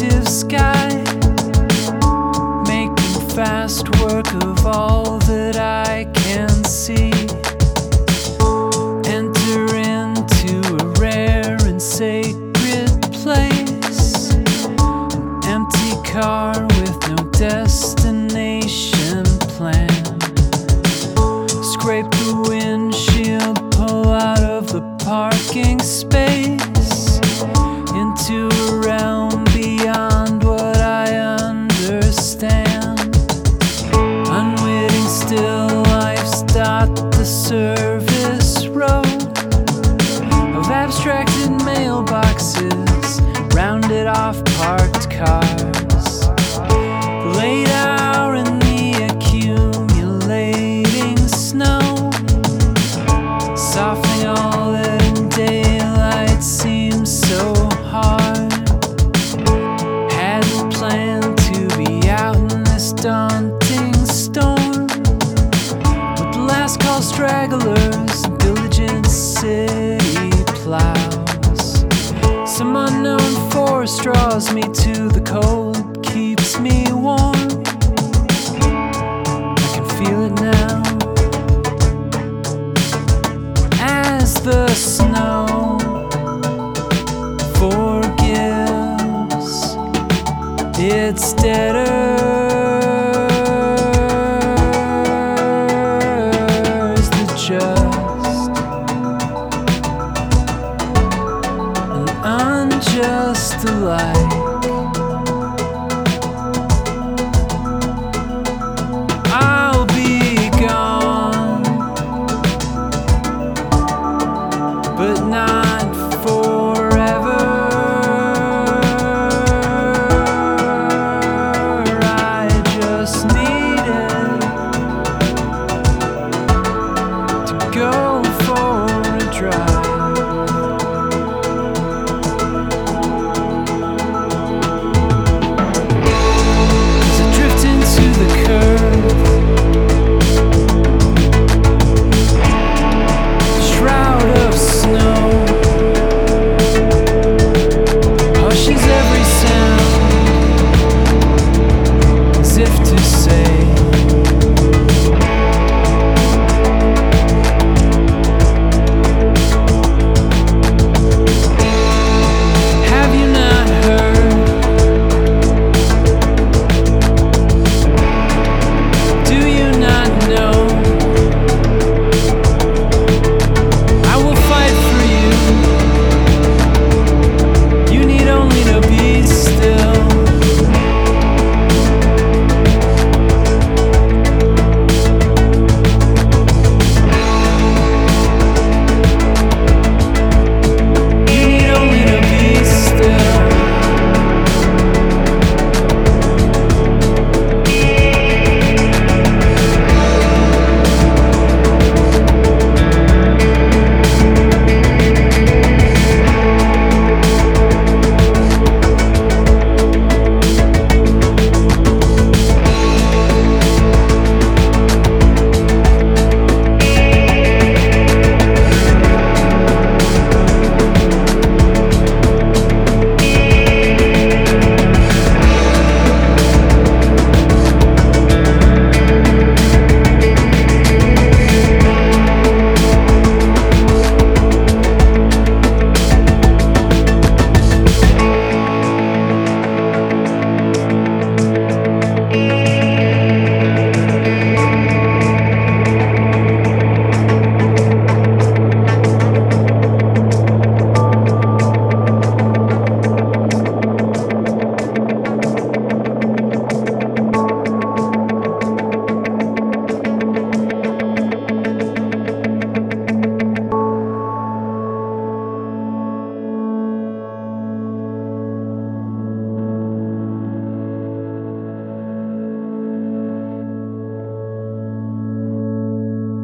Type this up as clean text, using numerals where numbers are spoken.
reflective sky, making fast work of all that I can see. Enter into a rare and sacred place, an empty car with no destination plan. Scrape the windshield, pull out of the parking space into a realm beyond what I understand. Unwitting still life's dot the service road of abstracted mailboxes, rounded off parked cars. The late hour and the accumulating snow, softening all that in daylight seems so hard. Hadn't planned to be out in this daunting storm, with the last call stragglers, diligent city plows. Some unknown force draws me to the cold, keeps me warm. I can feel it now as the snow forgives. It's deader